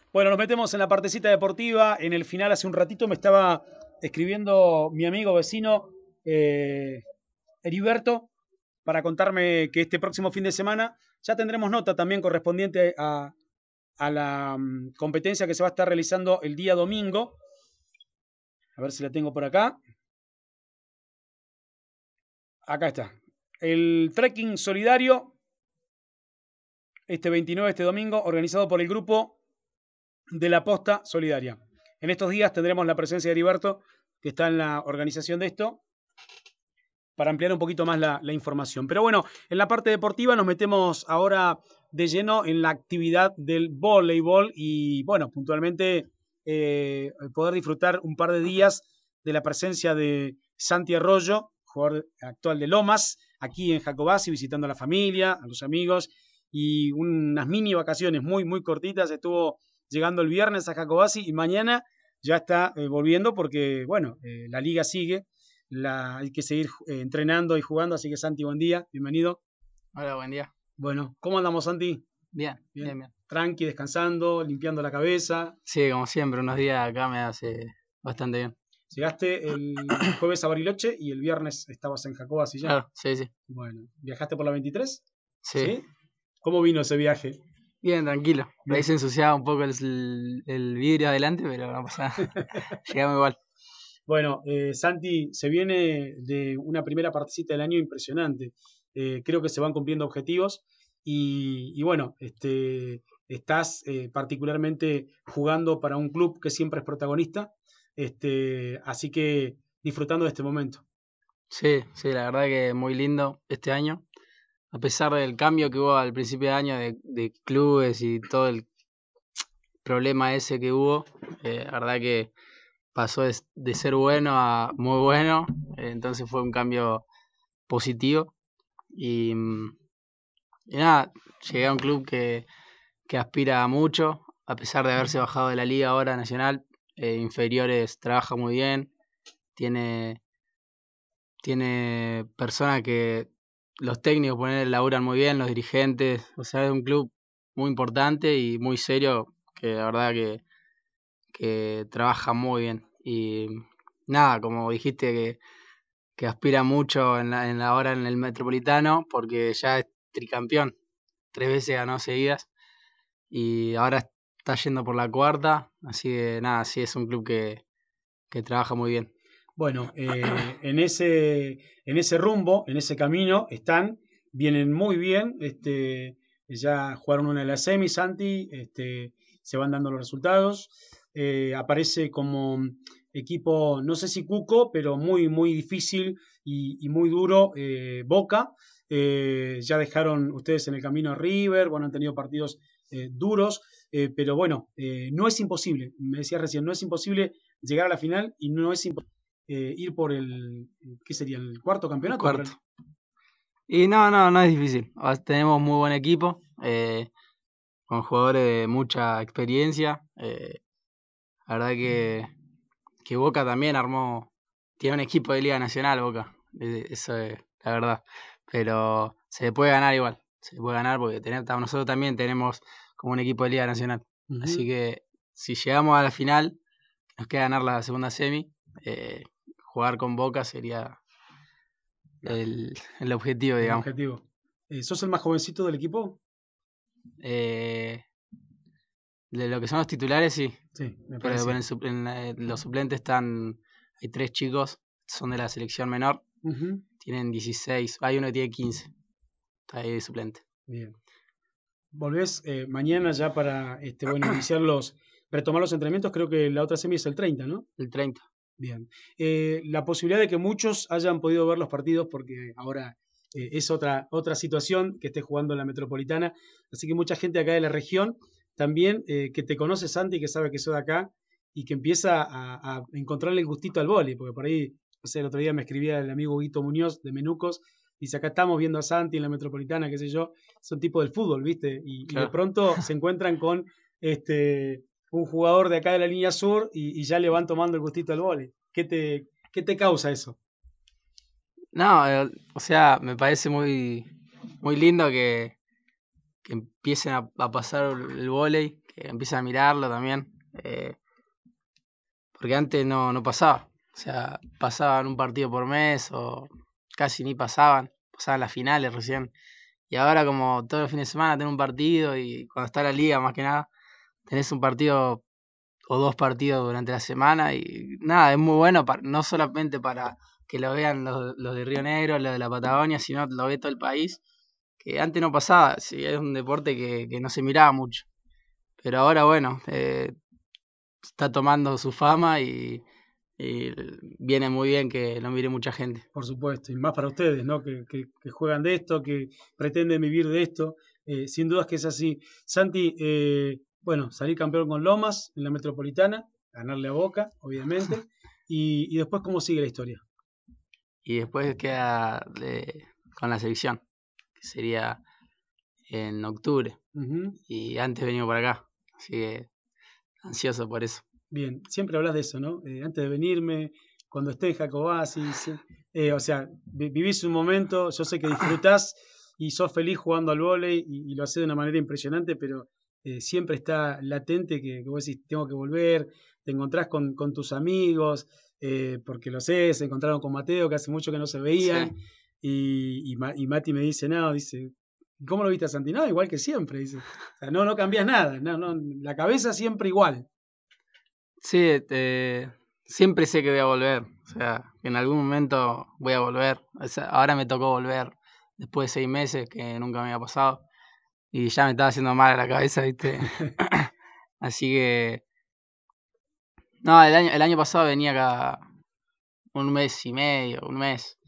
Bueno, nos metemos en la partecita deportiva. En el final, hace un ratito, me estaba escribiendo mi amigo vecino eh, Heriberto para contarme que este próximo fin de semana ya tendremos nota también correspondiente a la competencia que se va a estar realizando el día domingo. A ver si la tengo por acá. Acá está. El trekking solidario, este 29, este domingo, organizado por el grupo de la Posta Solidaria. En estos días tendremos la presencia de Heriberto, que está en la organización de esto, para ampliar un poquito más la información. Pero bueno, en la parte deportiva nos metemos ahora de lleno en la actividad del voleibol y bueno, puntualmente poder disfrutar un par de días de la presencia de Santi Arroyo, jugador actual de Lomas, aquí en Jacobasi, visitando a la familia, a los amigos y unas mini vacaciones muy cortitas. Estuvo llegando el viernes a Jacobasi y mañana ya está volviendo porque, bueno, la liga sigue, hay que seguir entrenando y jugando, así que Santi, buen día, bienvenido. Hola, buen día. Bueno, ¿cómo andamos, Santi? Bien, Bien, bien, bien. tranqui, descansando, limpiando la cabeza. Sí, como siempre, unos días acá me hace bastante bien. Llegaste el jueves a Bariloche y el viernes estabas en Jacobasi ya. Claro, sí, sí. Bueno, ¿viajaste por la 23? Sí. ¿Sí? ¿Cómo vino ese viaje? Bien, tranquilo. Por ahí Bien. se ensuciaba un poco el vidrio adelante, pero no pasa nada. Llegamos igual. Bueno, Santi, se viene de una primera partecita del año impresionante. Creo que se van cumpliendo objetivos y bueno, estás particularmente jugando para un club que siempre es protagonista, así que disfrutando de este momento. Sí, sí, la verdad que muy lindo este año. A pesar del cambio que hubo al principio de año de clubes y todo el problema ese que hubo, la verdad que pasó de ser bueno a muy bueno. Entonces fue un cambio positivo. Y, y nada, llegué a un club que aspira a mucho, a pesar de haberse bajado de la liga ahora nacional. Inferiores trabaja muy bien, tiene, tiene personas que los técnicos poner laburan muy bien, los dirigentes, o sea, es un club muy importante y muy serio, que la verdad que trabaja muy bien. Y nada, como dijiste, que aspira mucho ahora en el Metropolitano, porque ya es tricampeón, 3 veces ganó seguidas y ahora está yendo por la cuarta, así que nada, sí es un club que trabaja muy bien. Bueno, en ese rumbo, en ese camino, vienen muy bien, ya jugaron una de las semis, Santi, se van dando los resultados, aparece como equipo, no sé si cuco, pero muy difícil y muy duro, Boca. Ya dejaron ustedes en el camino a River, bueno, han tenido partidos duros, pero bueno, no es imposible, me decías recién, no es imposible llegar a la final y no es imposible ir por ¿qué sería? ¿El cuarto El campeonato? cuarto. Y no es difícil. Tenemos muy buen equipo, con jugadores de mucha experiencia. La verdad que Boca también tiene un equipo de Liga Nacional, Boca. Eso es la verdad. Pero se puede ganar igual. Se puede ganar porque nosotros también tenemos como un equipo de Liga Nacional. Así Ujú. que si llegamos a la final, nos queda ganar la segunda semi. Jugar con Boca sería el objetivo, El digamos. objetivo. ¿Sos el más jovencito del equipo? Eh, de lo que son los titulares, sí. Sí, me Pero parecía. los suplentes hay 3 chicos, son de la selección menor, Ujú. tienen 16, hay uno que tiene 15, está ahí de suplente. Bien. Volvés mañana ya para bueno, retomar los entrenamientos. Creo que la otra semi es el 30, ¿no? El 30. Bien. La posibilidad de que muchos hayan podido ver los partidos, porque ahora es otra situación que esté jugando en la Metropolitana. Así que mucha gente acá de la región también que te conoce, Santi, que sabe que soy de acá y que empieza a encontrarle el gustito al vóley, porque por ahí, no sé, el otro día me escribía el amigo Guito Muñoz de Menucos, dice, acá estamos viendo a Santi en la Metropolitana, qué sé yo, son tipo del fútbol, ¿viste? Y de Claro. pronto se encuentran con un jugador de acá de la línea sur y ya le van tomando el gustito al vóley. ¿Qué te causa eso? No, o sea, me parece muy lindo que empiecen a pasar el vóley, que empiecen a mirarlo también. Porque antes no pasaba. O sea, pasaban un partido por mes o casi ni pasaban las finales recién. Y ahora como todos los fines de semana tenés un partido y cuando está la liga más que nada, tenés un partido o 2 partidos durante la semana y nada, es muy bueno no solamente para que lo vean los de Río Negro, los de la Patagonia, sino lo ve todo el país, que antes no pasaba, sí, es un deporte que no se miraba mucho. Pero ahora bueno, está tomando su fama y viene muy bien que lo mire mucha gente. Por supuesto, y más para ustedes, ¿no? Que juegan de esto, que pretenden vivir de esto. Sin dudas que es así. Santi, bueno, salir campeón con Lomas en la Metropolitana, ganarle a Boca, obviamente. Y después, ¿cómo sigue la historia? Y después queda con la selección, que sería en octubre. Y antes venimos por acá, así que ansioso por eso. Bien, siempre hablas de eso, ¿no? Antes de venirme, cuando esté en Jacobasi, o sea, vivís un momento, yo sé que disfrutás y sos feliz jugando al vóley y lo haces de una manera impresionante, pero siempre está latente que vos decís, tengo que volver, te encontrás con tus amigos, porque lo sé, se encontraron con Mateo, que hace mucho que no se veían, Sí. y Mati me dice, no, dice, ¿cómo lo viste a Santi? No, igual que siempre, dice. O sea, no cambias nada, no, la cabeza siempre igual. Sí, siempre sé que voy a volver. O sea, que en algún momento voy a volver. O sea, ahora me tocó volver después de 6 meses, que nunca me había pasado. Y ya me estaba haciendo mal a la cabeza, ¿viste? Así que... No, el año pasado venía acá un mes y medio, un mes.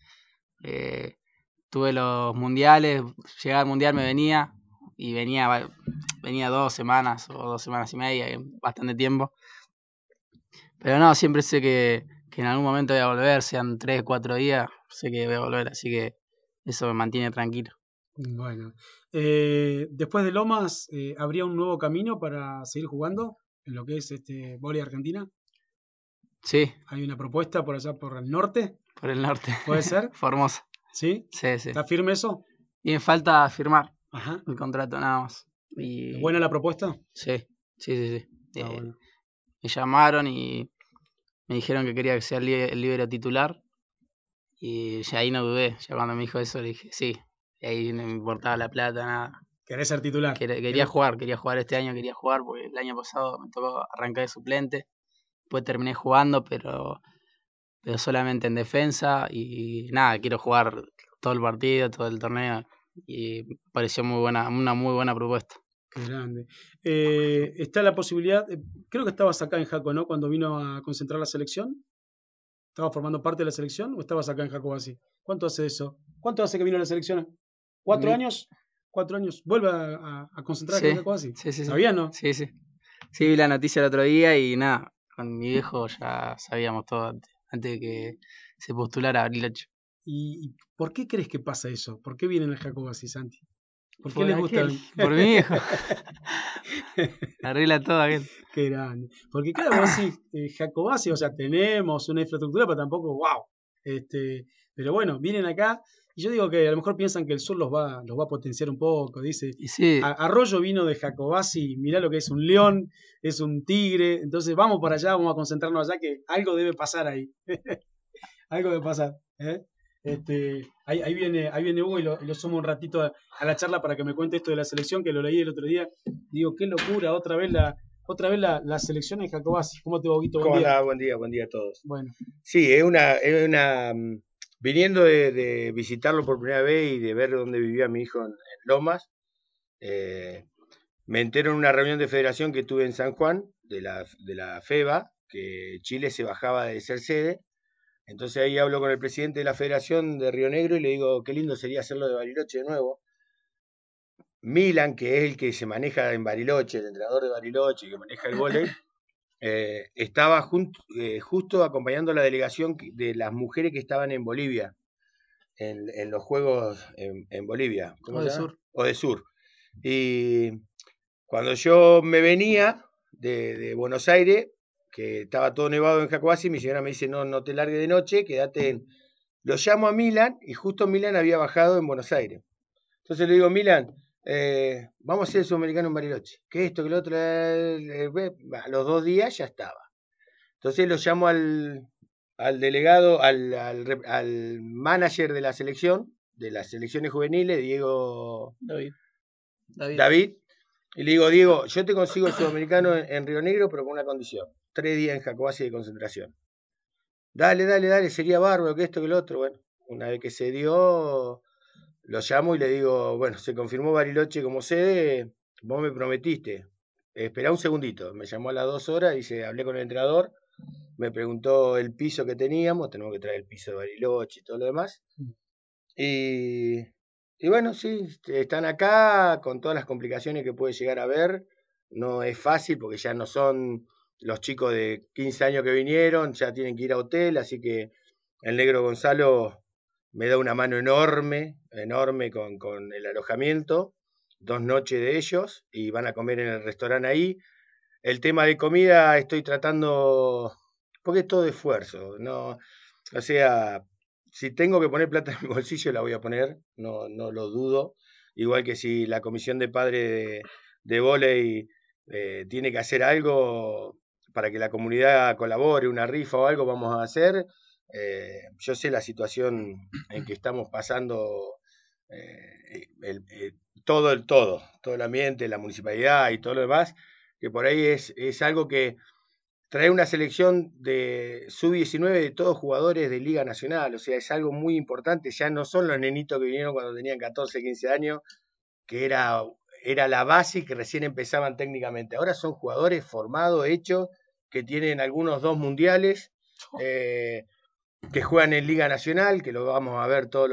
Tuve los mundiales, llegaba al mundial me venía y venía 2 semanas o 2 semanas y media, bastante tiempo. Pero no, siempre sé que en algún momento voy a volver, sean 3, 4 días, sé que voy a volver, así que eso me mantiene tranquilo. Bueno, después de Lomas, ¿habría un nuevo camino para seguir jugando en lo que es este vóley Argentina? Sí, ¿Hay una propuesta por allá por el norte? por el norte. ¿Puede ser? Formosa. ¿Sí? Sí, sí. ¿Está firme eso? Y me falta firmar Ajá. el contrato nada más. ¿Es Y buena la propuesta? sí, sí. Está bueno. Me llamaron y me dijeron que quería que sea el líbero titular. Y ya ahí no dudé. Ya cuando me dijo eso le dije sí. Y ahí no me importaba la plata, nada. ¿Querés ser titular? Quería jugar este año, quería jugar porque el año pasado me tocó arrancar de suplente. Después terminé jugando, pero solamente en defensa y nada, quiero jugar todo el partido, todo el torneo y pareció una muy buena propuesta. Qué grande. Está la posibilidad, creo que estabas acá en Jaco, ¿no? Cuando vino a concentrar la selección. ¿Estabas formando parte de la selección o estabas acá en Jacobasi? ¿Cuánto hace eso? ¿Cuánto hace que vino a la selección? ¿4 años? 4 años. ¿Vuelve a concentrar acá en Sí, Jacobasi? sí. ¿Sabías, no? Sí. Sí, vi la noticia el otro día y nada, con mi viejo ya sabíamos todo antes de que se postulara a Bariloche. ¿Y por qué crees que pasa eso? ¿Por qué vienen al Jacobasi, Santi? ¿Por qué Por les gusta? por mi viejo. Arregla todo aquel. Qué grande. Porque claro, vos decís, Jacobasi, o sea, tenemos una infraestructura, pero tampoco, wow. Pero bueno, vienen acá y yo digo que a lo mejor piensan que el sur los va a potenciar un poco. Dice, Y sí, Arroyo vino de Jacobasi, mirá lo que es un león, es un tigre, entonces vamos para allá, vamos a concentrarnos allá, que algo debe pasar ahí. Algo debe pasar. ¿Eh? Ahí viene Hugo y lo sumo un ratito a la charla para que me cuente esto de la selección, que lo leí el otro día. Digo, qué locura, otra vez la selección en Jacobasi. ¿Cómo te va, Huguito? Buen ¿Cómo día. andás? Buen día a todos. Bueno, Sí, viniendo de visitarlo por primera vez y de ver dónde vivía mi hijo en Lomas, me entero en una reunión de federación que tuve en San Juan, de la FEBA, que Chile se bajaba de ser sede. Entonces ahí hablo con el presidente de la Federación de Río Negro y le digo, qué lindo sería hacerlo de Bariloche de nuevo. Milan, que es el que se maneja en Bariloche, el entrenador de Bariloche, que maneja el vóley, estaba justo acompañando a la delegación de las mujeres que estaban en Bolivia, en los Juegos en Bolivia. ¿Cómo se llama? Sur. Odesur. Y cuando yo me venía de Buenos Aires, que estaba todo nevado en Jacobasi, mi señora me dice, no te largues de noche, quédate Lo llamo a Milan y justo Milan había bajado en Buenos Aires. Entonces le digo, Milan, vamos a hacer el Sudamericano en Bariloche. Que esto, que lo otro, a los 2 días ya estaba. Entonces lo llamo al delegado, al manager de las selecciones juveniles, Diego David, y le digo, Diego, yo te consigo el Sudamericano en Río Negro, pero con una condición: 3 días en Jacobasi de concentración. Dale, sería bárbaro, que esto, que lo otro. Bueno, una vez que se dio, lo llamo y le digo, bueno, se confirmó Bariloche como sede, vos me prometiste. Esperá un segundito. Me llamó a las 2 horas, dice, hablé con el entrenador, me preguntó el piso que teníamos que traer el piso de Bariloche y todo lo demás. Y, y bueno, sí, están acá con todas las complicaciones que puede llegar a haber. No es fácil porque ya no son los chicos de 15 años que vinieron, ya tienen que ir a hotel, así que el negro Gonzalo me da una mano enorme, enorme con el alojamiento, 2 noches de ellos y van a comer en el restaurante ahí. El tema de comida estoy tratando, porque es todo esfuerzo, ¿no? O sea, si tengo que poner plata en mi bolsillo, la voy a poner, no lo dudo. Igual que si la comisión de padre de vóley tiene que hacer algo para que la comunidad colabore, una rifa o algo, vamos a hacer. Yo sé la situación en que estamos pasando, todo el ambiente, la municipalidad y todo lo demás, que por ahí es algo que traer una selección de sub-19 de todos jugadores de Liga Nacional, o sea, es algo muy importante, ya no son los nenitos que vinieron cuando tenían 14, 15 años, que era la base y que recién empezaban técnicamente. Ahora son jugadores formados, hechos, que tienen algunos 2 mundiales, que juegan en Liga Nacional, que lo vamos a ver todos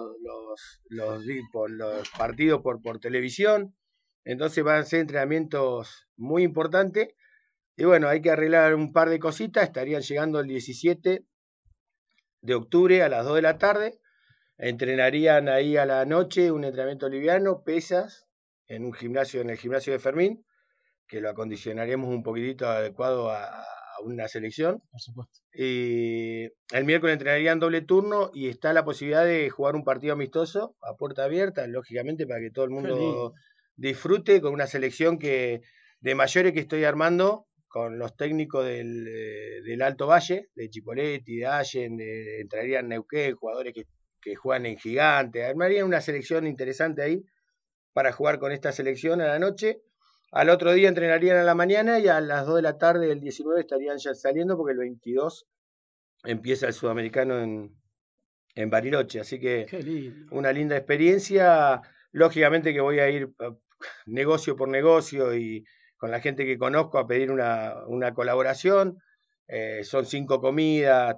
los partidos por televisión. Entonces van a ser entrenamientos muy importantes. Y bueno, hay que arreglar un par de cositas. Estarían llegando el 17 de octubre a las 2 de la tarde. Entrenarían ahí a la noche un entrenamiento liviano, pesas, en el gimnasio de Fermín, que lo acondicionaremos un poquitito adecuado a una selección. Por supuesto. Y el miércoles entrenarían doble turno y está la posibilidad de jugar un partido amistoso a puerta abierta, lógicamente, para que todo el mundo disfrute con una selección de mayores que estoy armando con los técnicos del Alto Valle, de Chipoletti, de Allen, entrarían Neuquén, jugadores que juegan en Gigante, armarían una selección interesante ahí para jugar con esta selección a la noche. Al otro día entrenarían a la mañana y a las 2 de la tarde del 19 estarían ya saliendo porque el 22 empieza el Sudamericano en Bariloche. Así que una linda experiencia. Lógicamente que voy a ir negocio por negocio y con la gente que conozco a pedir una colaboración. Son 5 comidas,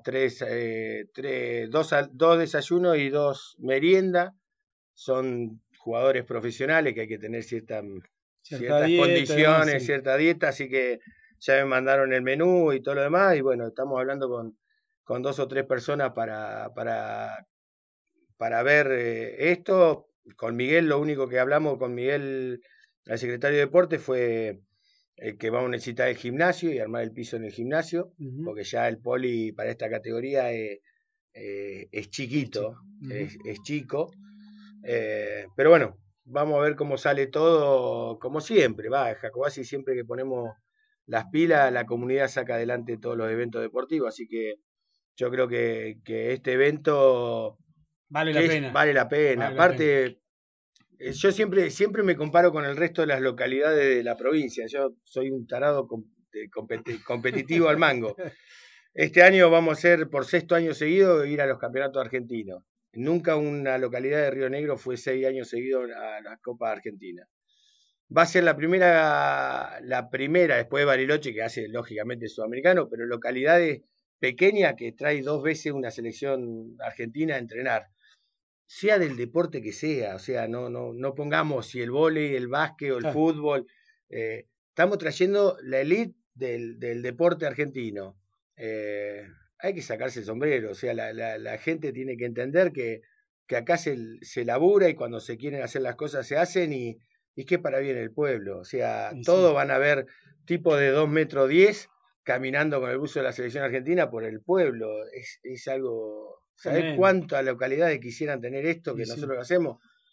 2 desayunos y 2 meriendas. Son jugadores profesionales que hay que tener ciertas dieta, condiciones, además, sí. cierta dieta, así que ya me mandaron el menú y todo lo demás, y bueno, estamos hablando con 2 o 3 personas para ver esto. Con Miguel, lo único que hablamos con Miguel, el secretario de Deportes, fue que vamos a necesitar el gimnasio y armar el piso en el gimnasio, porque ya el poli para esta categoría es chiquito, es chico. Pero bueno, vamos a ver cómo sale todo, como siempre, Jacobasi, siempre que ponemos las pilas, la comunidad saca adelante todos los eventos deportivos, así que yo creo que este evento vale la pena. Vale la pena. Aparte, yo siempre me comparo con el resto de las localidades de la provincia, yo soy un tarado competitivo al mango. Este año vamos a hacer, por 6º año seguido, ir a los campeonatos argentinos. Nunca una localidad de Río Negro fue 6 años seguidos a la Copa Argentina. Va a ser la primera, después de Bariloche, que hace lógicamente sudamericano, pero localidades pequeñas que trae 2 veces una selección argentina a entrenar. Sea del deporte que sea, o sea, no pongamos si el vóley, el básquet o el fútbol. Estamos trayendo la elite del deporte argentino. Hay que sacarse el sombrero, o sea, la gente tiene que entender que acá se labura y cuando se quieren hacer las cosas se hacen y que para bien el pueblo, o sea, todos van a ver tipos de 2,10 metros caminando con el buzo de la selección argentina por el pueblo, es algo, ¿sabés cuántas localidades quisieran tener esto que nosotros lo hacemos?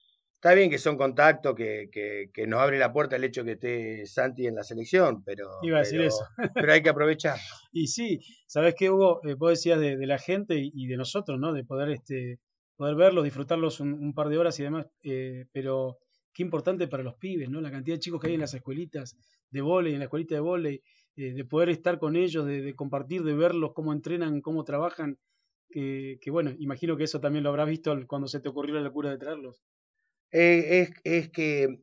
Está bien que son contactos que nos abre la puerta el hecho que esté Santi en la selección, Iba a decir eso. pero hay que aprovechar. Y sí, ¿sabés qué, Hugo? Vos decías de la gente y de nosotros, ¿no? De poder, poder verlos, disfrutarlos un par de horas y demás, pero qué importante para los pibes, ¿no? La cantidad de chicos que hay en las escuelitas de vóley, en la escuelita de vóley, de poder estar con ellos, de compartir, de verlos, cómo entrenan, cómo trabajan, que bueno, imagino que eso también lo habrás visto cuando se te ocurrió la locura de traerlos. Es que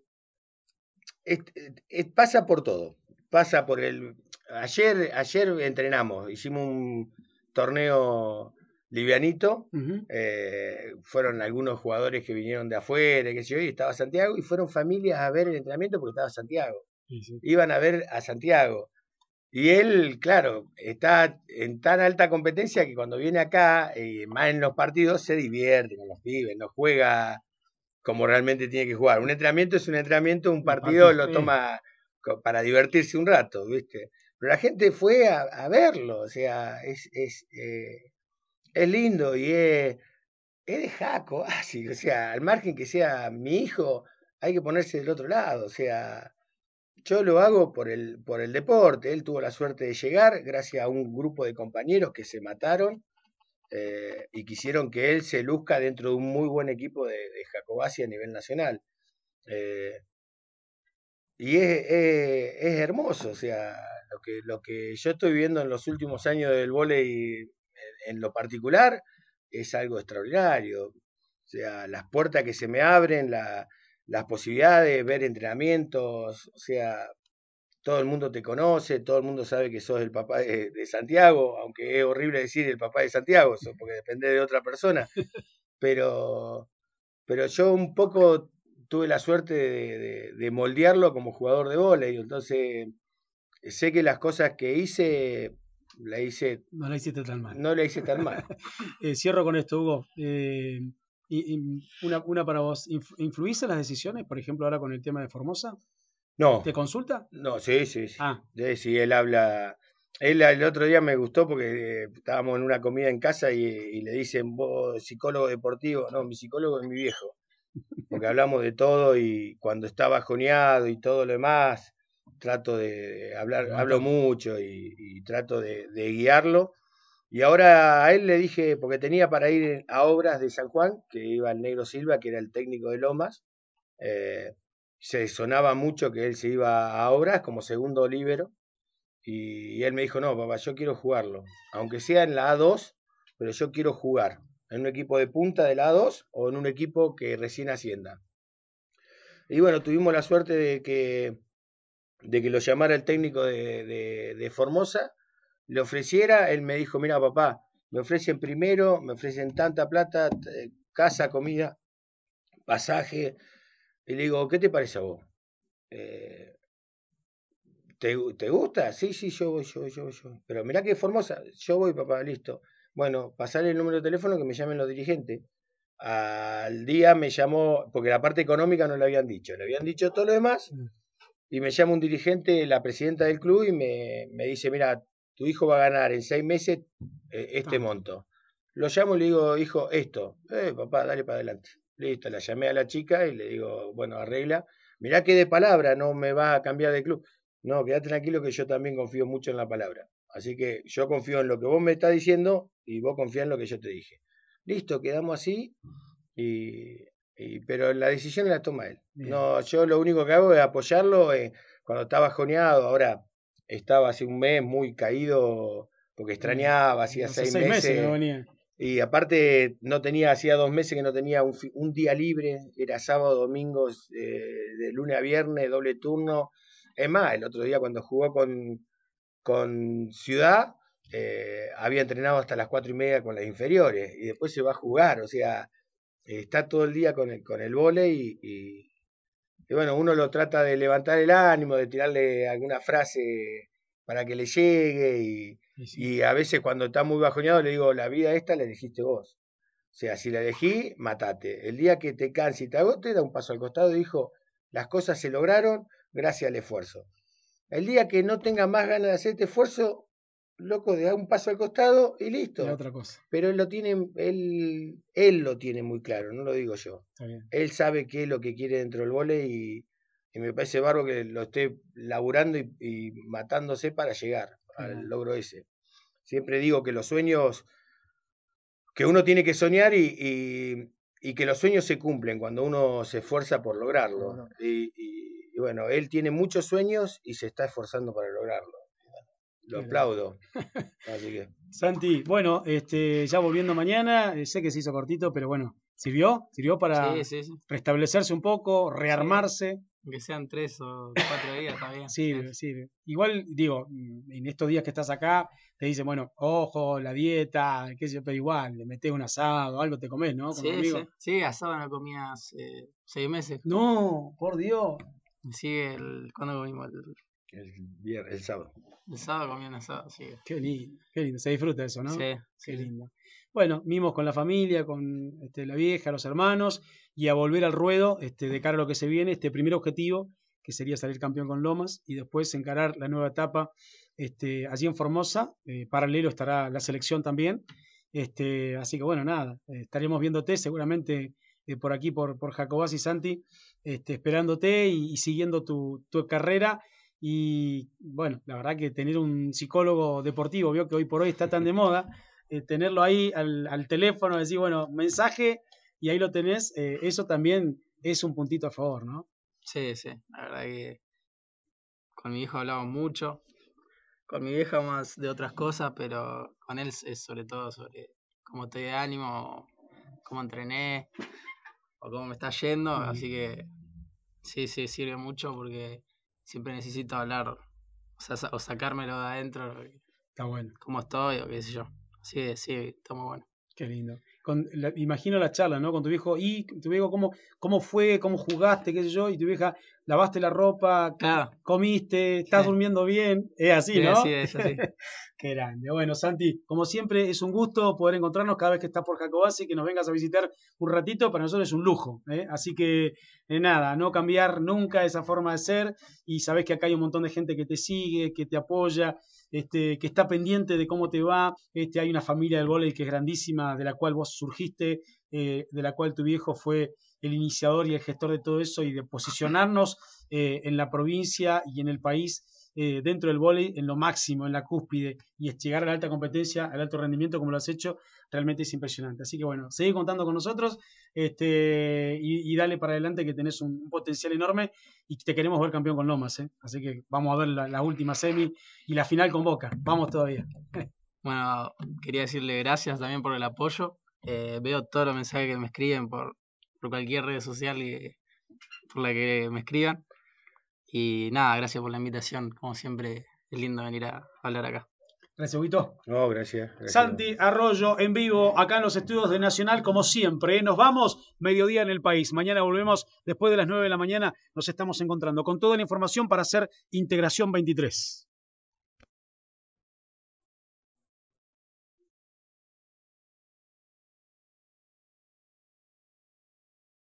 pasa por todo. Pasa por el. Ayer entrenamos, hicimos un torneo livianito. Ujú. Fueron algunos jugadores que vinieron de afuera, qué sé yo, y estaba Santiago, y fueron familias a ver el entrenamiento porque estaba Santiago. Sí, sí. Iban a ver a Santiago. Y él, claro, está en tan alta competencia que cuando viene acá, más en los partidos, se divierte con los pibes, no juega como realmente tiene que jugar. Un entrenamiento es un entrenamiento, un Un partido partido, lo toma para divertirse un rato, ¿viste? Pero la gente fue a verlo, o sea, es lindo y es de Jaco, así, o sea, al margen que sea mi hijo, hay que ponerse del otro lado, o sea, yo lo hago por el deporte. Él tuvo la suerte de llegar gracias a un grupo de compañeros que se mataron y quisieron que él se luzca dentro de un muy buen equipo de Jacobacci a nivel nacional. Eh, y es hermoso, o sea, lo que yo estoy viendo en los últimos años del vóley en lo particular es algo extraordinario. O sea, las puertas que se me abren, las posibilidades de ver entrenamientos, o sea, todo el mundo te conoce, todo el mundo sabe que sos el papá de Santiago, aunque es horrible decir el papá de Santiago, eso porque depende de otra persona, pero, pero yo un poco tuve la suerte de moldearlo como jugador de vóley, entonces sé que las cosas que hice, la hice, No la hiciste tan mal. no la hice tan mal. Cierro con esto, Hugo. Una para vos. ¿Influís en las decisiones? Por ejemplo, ahora con el tema de Formosa. No, ¿Te consulta? no, sí, sí, sí. Ah, Sí, él habla. Él el otro día me gustó porque estábamos en una comida en casa y le dicen, vos, psicólogo deportivo. No, mi psicólogo es mi viejo. Porque hablamos de todo y cuando está bajoneado y todo lo demás, trato de hablar, hablo levantarlo. mucho y trato de guiarlo. Y ahora a él le dije, porque tenía para ir a obras de San Juan, que iba el Negro Silva, que era el técnico de Lomas. eh, Se sonaba mucho que él se iba a obras como segundo líbero. Y él me dijo, no, papá, yo quiero jugarlo. Aunque sea en la A2, pero yo quiero jugar. En un equipo de punta de la A2 o en un equipo que recién ascienda. Y bueno, tuvimos la suerte de que lo llamara el técnico de Formosa, le ofreciera, él me dijo, mira papá, me ofrecen primero, me ofrecen tanta plata, casa, comida, pasaje, y le digo, ¿qué te parece a vos? Eh, ¿Te gusta? Sí, sí, yo voy, yo voy, yo voy, yo voy. Pero mirá que Formosa, yo voy papá, listo. Bueno, pasarle el número de teléfono que me llamen los dirigentes. Al día me llamó, porque la parte económica no le habían dicho, le habían dicho todo lo demás. Y me llama un dirigente, la presidenta del club, y me dice, mira, tu hijo va a ganar en 6 meses este Tanto. monto. Lo llamo y le digo, hijo, esto. Papá, dale para adelante. Listo, la llamé a la chica y le digo, bueno, arregla. Mirá que de palabra no me va a cambiar de club. No, quédate tranquilo que yo también confío mucho en la palabra. Así que yo confío en lo que vos me estás diciendo y vos confías en lo que yo te dije. Listo, quedamos así y, pero la decisión la toma él. Bien. No, yo lo único que hago es apoyarlo cuando está bajoneado. Ahora estaba hace un mes muy caído porque extrañaba, hacía Hace seis 6 meses que no meses venía. y aparte no tenía, hacía 2 meses que no tenía un día libre, era sábado, domingo, de lunes a viernes, doble turno. Es más, el otro día cuando jugó con Ciudad, había entrenado hasta las 4:30 con las inferiores y después se va a jugar, o sea, está todo el día con el vóley y bueno, uno lo trata de levantar el ánimo, de tirarle alguna frase para que le llegue Sí, sí. y a veces cuando está muy bajoneado le digo, la vida esta la elegiste vos. O sea, si la elegí, matate. El día que te canses y te agotes, da un paso al costado y dijo, las cosas se lograron gracias al esfuerzo. El día que no tengas más ganas de hacer este esfuerzo, loco, de dar un paso al costado y listo. Era otra cosa. Pero él lo tiene muy claro, no lo digo yo. Está bien. Él sabe qué es lo que quiere dentro del vóley y me parece bárbaro que lo esté laburando y matándose para llegar al logro ese. Siempre digo que los sueños, que uno tiene que soñar y que los sueños se cumplen cuando uno se esfuerza por lograrlo. Y bueno, él tiene muchos sueños y se está esforzando para lograrlo. Lo aplaudo. Así que. Santi, bueno, ya volviendo mañana, sé que se hizo cortito, pero bueno, ¿sirvió? ¿Sirvió para Sí. restablecerse un poco, rearmarse? Aunque sean 3 o 4 días, está bien. Sirve. Igual, digo, en estos días que estás acá, te dicen, bueno, ojo, la dieta, qué sé yo, pero igual, le metés un asado, algo te comés, ¿no? Con los amigos. Sí, asado no comía hace 6 meses. No, por Dios. Me sigue ¿cuándo comimos? El sábado. El sábado comí un asado, sí. Qué lindo, se disfruta eso, ¿no? Sí. Qué lindo. Bueno, mimos con la familia, con la vieja, los hermanos, y a volver al ruedo de cara a lo que se viene, este primer objetivo, que sería salir campeón con Lomas, y después encarar la nueva etapa allí en Formosa. Paralelo estará la selección también. Así que bueno, nada, estaremos viéndote seguramente por aquí, por Jacobás y Santi, esperándote y siguiendo tu carrera. Y bueno, la verdad que tener un psicólogo deportivo, vio que hoy por hoy está tan de moda, tenerlo ahí al teléfono, decir, bueno, mensaje, y ahí lo tenés, eso también es un puntito a favor, ¿no? Sí, la verdad que con mi hijo hablamos mucho, con mi vieja más de otras cosas, pero con él es sobre todo sobre cómo estoy de ánimo, cómo entrené, o cómo me está yendo, así que sí, sirve mucho porque siempre necesito hablar, o sacármelo de adentro. Está bueno. Cómo estoy, o qué sé yo. Así que sí, está muy bueno. Qué lindo. Imagino la charla, ¿no? Con tu viejo, y tu viejo, ¿cómo fue? ¿Cómo jugaste? ¿Qué sé yo? Y tu vieja, lavaste la ropa, claro, comiste, estás durmiendo bien. Es así, ¿no? Sí, es así. Qué grande. Bueno, Santi, como siempre, es un gusto poder encontrarnos cada vez que estás por Jacobasi, que nos vengas a visitar un ratito, para nosotros es un lujo. Así que, nada, no cambiar nunca esa forma de ser, y sabés que acá hay un montón de gente que te sigue, que te apoya, que está pendiente de cómo te va. Hay una familia del vóley que es grandísima, de la cual vos surgiste, de la cual tu viejo fue el iniciador y el gestor de todo eso, y de posicionarnos en la provincia y en el país, dentro del vóley, en lo máximo, en la cúspide, y es llegar a la alta competencia, al alto rendimiento como lo has hecho, realmente es impresionante. Así que bueno, seguí contando con nosotros, y dale para adelante, que tenés un potencial enorme, y te queremos ver campeón con Lomas, así que vamos a ver la última semi y la final con Boca. Vamos todavía. Bueno, quería decirle gracias también por el apoyo. Veo todos los mensajes que me escriben por cualquier red social por la que me escriban. Y nada, gracias por la invitación. Como siempre, es lindo venir a hablar acá. Gracias, Huguito. No, gracias. Santi Arroyo en vivo acá en los estudios de Nacional, como siempre. Nos vamos, mediodía en el país. Mañana volvemos después de las 9 de la mañana. Nos estamos encontrando con toda la información para hacer Integración 23.